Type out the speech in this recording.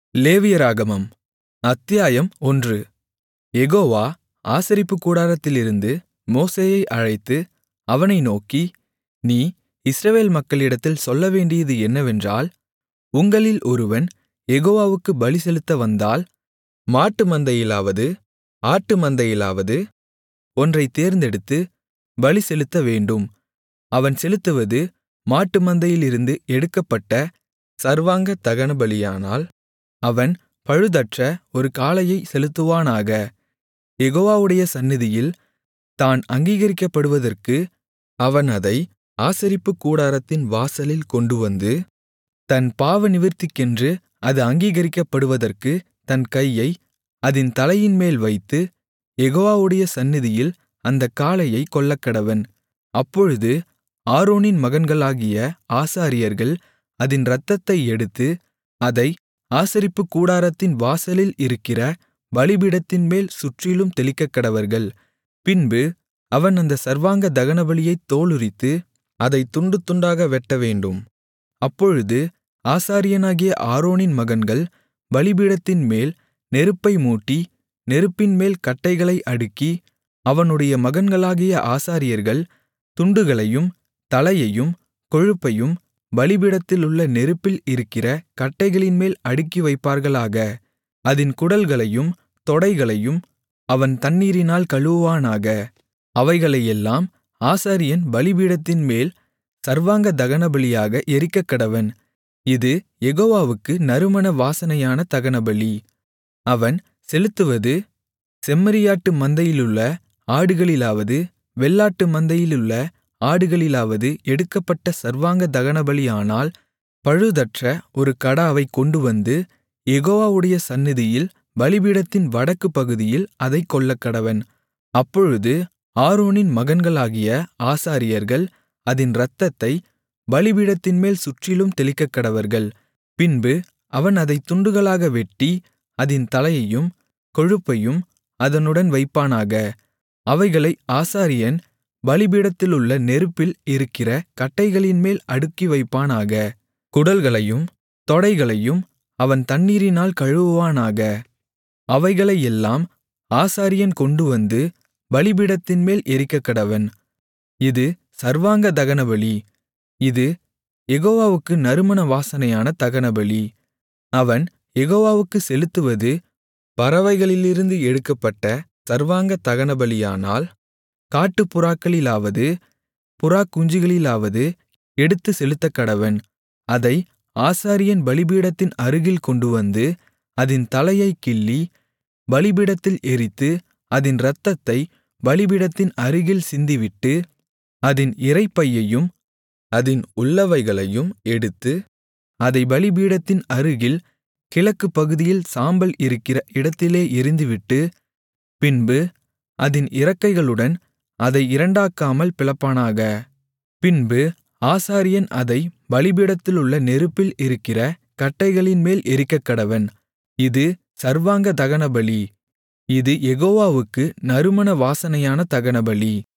லேவியராகமம் அத்தியாயம் 1. யெகோவா ஆசரிப்புக்கூடாரத்திலிருந்து மோசேயை அழைத்து அவனை நோக்கி, நீ இஸ்ரவேல் மக்களிடத்தில் சொல்லவேண்டியது என்னவென்றால், உங்களில் ஒருவன் யெகோவாவுக்குப் பலிசெலுத்த வந்தால், மாட்டு மந்தையிலாவது ஆட்டு மந்தையிலாவது ஒன்றைத் தேர்ந்தெடுத்து பலிசெலுத்தவேண்டும். அவன் செலுத்துவது மாட்டு மந்தையிலிருந்து எடுக்கப்பட்ட சர்வாங்க தகனபலியானால், அவன் பழுதற்ற ஒரு காளையைச் செலுத்துவானாக. யெகோவாவுடைய சந்நிதியில் தான் அங்கீகரிக்கப்படுவதற்கு அவன் அதை ஆசரிப்புக்கூடாரத்தின் வாசலில் கொண்டுவந்து, தன் பாவநிவிர்த்திக்கென்று அது அங்கீகரிக்கப்படுவதற்கு தன் கையை அதின் தலையின்மேல் வைத்து, யெகோவாவுடைய சந்நிதியில் அந்தக் காளையைக் கொல்லக்கடவன். அப்பொழுது ஆரோனின் மகன்களாகிய ஆசாரியர்கள் அதின் இரத்தத்தை எடுத்து, அதை ஆசரிப்புக்கூடாரத்தின் வாசலில் இருக்கிற பலிபீடத்தின்மேல் சுற்றிலும் தெளிக்கக்கடவர்கள். பின்பு அவன் அந்த சர்வாங்க தகனபலியைத் தோலுரித்து, அதைத் துண்டு துண்டாக வெட்டவேண்டும். அப்பொழுது ஆசாரியனாகிய ஆரோனின் மகன்கள் பலிபீடத்தின்மேல் நெருப்பை மூட்டி, நெருப்பின்மேல் கட்டைகளை அடுக்கி, அவனுடைய மகன்களாகிய ஆசாரியர்கள் துண்டுகளையும் தலையையும் கொழுப்பையும் பலிபீடத்திலுள்ள நெருப்பில் இருக்கிற கட்டைகளின்மேல் அடுக்கி வைப்பார்களாக. அதின் குடல்களையும் தொடைகளையும் அவன் தண்ணீரினால் கழுவுவானாக. அவைகளையெல்லாம் ஆசாரியன் பலிபீடத்தின்மேல் சர்வாங்க தகனபலியாக எரிக்கக்கடவன். இது யெகோவாவுக்கு நறுமண வாசனையான தகனபலி. அவன் செலுத்துவது செம்மறியாட்டு மந்தையிலுள்ள ஆடுகளிலாவது வெள்ளாட்டு மந்தையிலுள்ள ஆடுகளிலாவது எடுக்கப்பட்ட சர்வாங்க தகனபலியானால், பழுதற்ற ஒரு கடாவைக் கொண்டுவந்து யெகோவாவுடைய சந்நிதியில் பலிபீடத்தின் வடக்கு பகுதியில் அதைக் கொல்லக்கடவன். அப்பொழுது ஆரோனின் மகன்களாகிய ஆசாரியர்கள் அதின் இரத்தத்தை பலிபீடத்தின்மேல் சுற்றிலும் தெளிக்கக்கடவர்கள். பின்பு அவன் அதைத் துண்டுகளாக வெட்டி, அதின் தலையையும் கொழுப்பையும் அதனுடன் வைப்பானாக. அவைகளை ஆசாரியன் பலிபீடத்திலுள்ள நெருப்பில் இருக்கிற கட்டைகளின்மேல் அடுக்கி வைப்பானாக. குடல்களையும் தொடைகளையும் அவன் தண்ணீரினால் கழுவுவானாக. அவைகளையெல்லாம் ஆசாரியன் கொண்டுவந்து பலிபீடத்தின்மேல் எரிக்கக்கடவன். இது சர்வாங்க தகனபலி. இது யெகோவாவுக்கு நறுமண வாசனையான தகனபலி. அவன் யெகோவாவுக்குச் செலுத்துவது பறவைகளிலிருந்து எடுக்கப்பட்ட சர்வாங்க தகனபலியானால், காட்டுப்புறாக்களிலாவது புறாக்குஞ்சுகளிலாவது எடுத்துச் செலுத்தக்கடவன். அதை ஆசாரியன் பலிபீடத்தின் அருகில் கொண்டுவந்து அதின் தலையைக் கிள்ளி பலிபீடத்தில் எரித்து, அதின் இரத்தத்தை பலிபீடத்தின் அருகில் சிந்திவிட்டு, அதின் இரைப்பையையும் அதின் உள்ளவைகளையும் எடுத்து, அதை பலிபீடத்தின் அருகில் கிழக்கு பகுதியில் சாம்பல் இருக்கிற இடத்திலே எறிந்துவிட்டு, பின்பு அதின் இறக்கைகளுடன் அதை இரண்டாக்காமல் பிளப்பானாக. பின்பு ஆசாரியன் அதை பலிபீடத்திலுள்ள நெருப்பில் இருக்கிற கட்டைகளின்மேல் எரிக்கக்கடவன். இது சர்வாங்க தகனபலி. இது யெகோவாவுக்கு நறுமண வாசனையான தகனபலி.